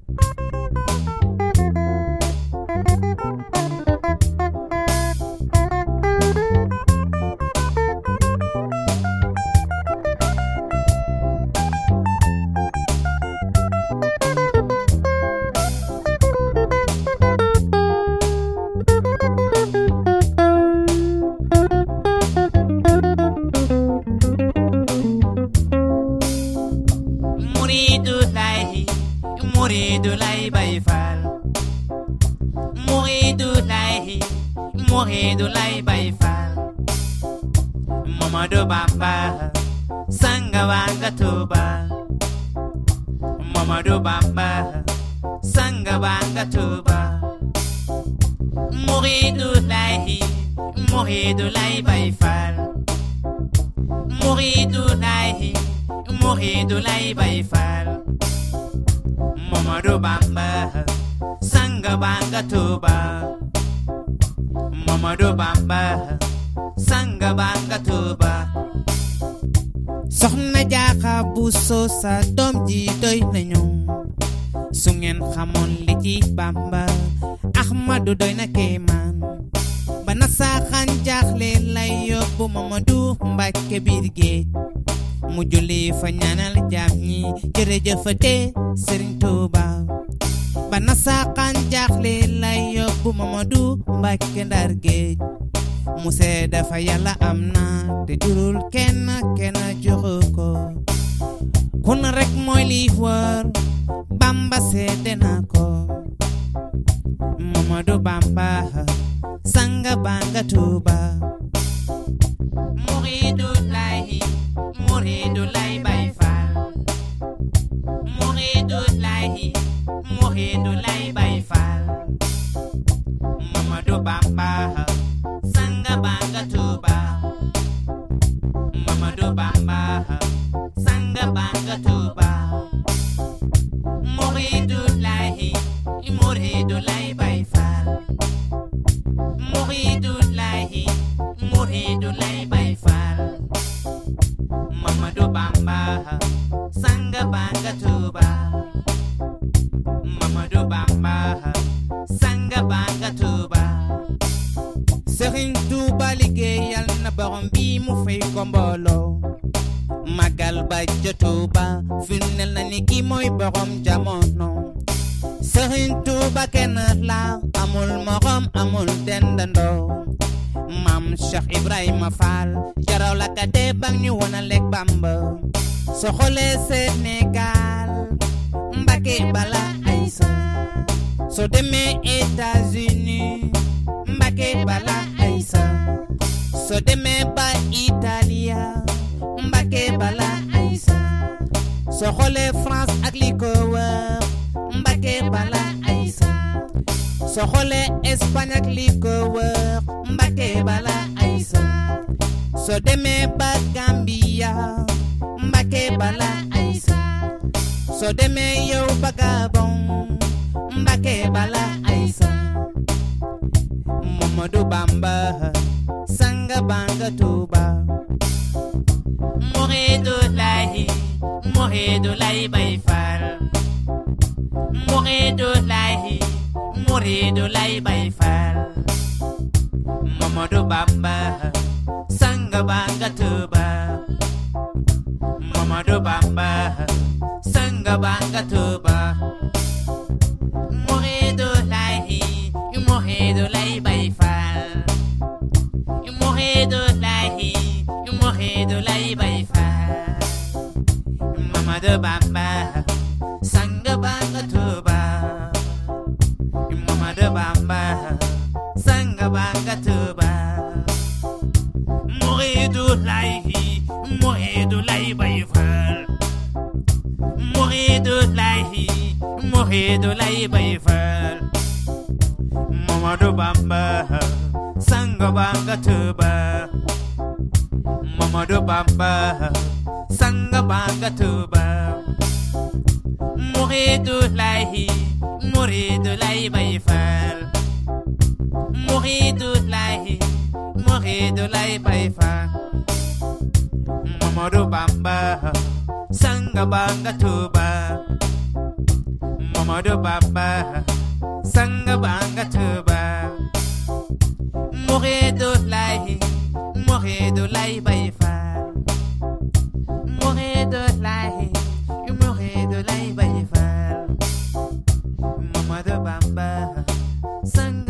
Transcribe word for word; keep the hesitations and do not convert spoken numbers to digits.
sa dom ji doy nañu su ngeen xamoon li ci Bamba Ahmadu doy na kéemaan ba na saaxaan jaaxle lay yóbbu Mamadu Mbàkke biir géej mu julli fa ñaanal jaam ñi jërëjëfate Sëriñ Tuuba ba na saaxaan jaaxle lay yóbbu Mamadu Mbàkke ndar géej mu seede fa Yàlla am na te jurul kenn kenn joxu ko kun rek mooy li wër Bamba seede na ko Mamadu Bamba sanga banga Tuuba muridu lahi muridu lahi Baay Faal muridu lahi muridu lahi Baay Faal Mamadu Bamba sanga banga Tuuba Mamadu Bamba sanga banga Tuuba muridu lahi muridu lahi Baay Faal muridu lahi muridu lahi Baay Faal Mamadu Bamba sanga banga Tuuba Mamadu Bamba sanga banga Tuuba Sëriñ Tuuba liggéeyal na borom bi mu fay ko mbooloo magal ba jotuba firndeel na ni ki mooy borom jamono Sëriñ Tuuba kenn la amul morom amul dendandoo Maam Cheikh Ibrahima Fall jaraw la ka dee bang ñu wona lekk Bamba soo xoolee Sénégal Mbàkke bala Aysa soo demee États-Unis Mbàkke bala Aysa soo demee ba Italia Mbàkke bala Aysa soo xoolee France ak li ko wër Mbàkke bala Aysa soo xoolee Espagne ak li ko wër Mbàkke bala Aysa soo demee ba Gambia Mbàkke bala Aysa soo demee yow ba Gabon Mbàkke bala Aysa Mamadu Bamba sanga banga Tuuba muridu lahi muridu lahi Baay Faal muridu lahi muridu lahi Baay Faal Mamadu Bamba sanga banga Tuuba Mamadu Bamba sanga banga Tuuba muridu lahi muridu lahi Baay Faal muridu lahi muridu lahi Baay Faal Mamadu Bamba sanga banga Tuuba Mamadu Bamba sanga banga Tuuba muridu lahi muridu lahi Baay Faal muridu lahi muridu lahi Baay Faal Mamadu Bamba sanga banga Tuuba Mamadu Bamba sanga banga Tuuba muridu lahi muridu lahi Baay Faal muridu lahi muridu lahi Baay Faal Mamadu Bamba sanga banga Tuuba Mamadu Mamadou Bamba Sanga Banga Tuba Mouredo Lai Mouredo Lai Baïfal Mouredo Lai Mouredo Lai Baïfal Mamadou Bamba Sanga